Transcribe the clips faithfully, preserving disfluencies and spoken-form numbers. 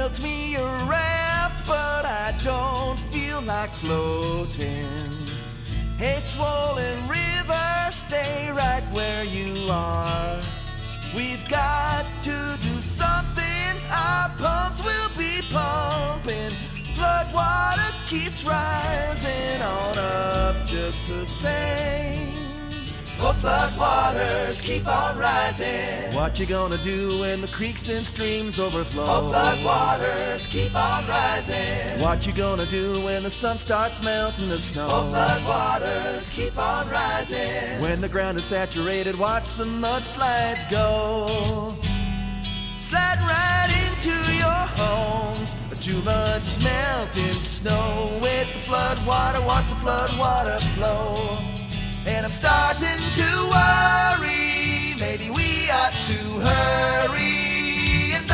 built me a raft, but I don't feel like floating. Hey, swollen river, stay right where you are. We've got to do something, our pumps will be pumping. Flood water keeps rising on up just the same. Oh, flood waters keep on rising. What you gonna do when the creeks and streams overflow? Oh, flood waters keep on rising. What you gonna do when the sun starts melting the snow? Oh, flood waters keep on rising. When the ground is saturated, watch the mudslides go. Slide right into your homes. Too much melting snow. With the flood water, watch the flood water flow. And I'm starting to worry, maybe we ought to hurry and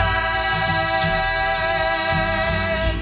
bag.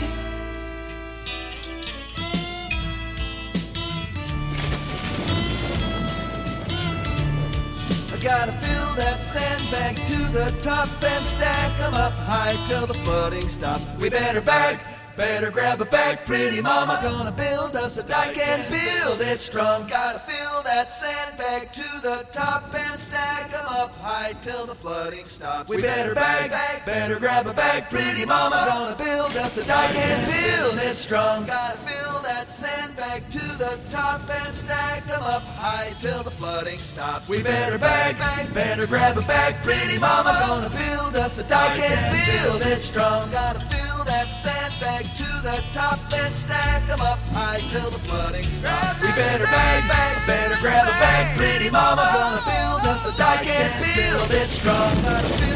I gotta fill that sandbag to the top and stack 'em up high till the flooding stops. We better bag. Better grab a bag, pretty mama. Gonna build us a dike and build it strong. Gotta fill that sandbag to the top and stack 'em up high till the flooding stops. We better bag, bag, better grab a bag, pretty mama. Gonna build us a dike and build it strong. Gotta fill that sandbag to the top and stack 'em up high till the flooding stops. We better bag, bag, better grab a bag, pretty mama. Gonna build us a dike and build it strong. Gotta fill that sandbag to the top and stack 'em up high till the flooding stops. We better bag, bag, better grab a bag, pretty mama. Gonna build us a dike and build it strong. Gotta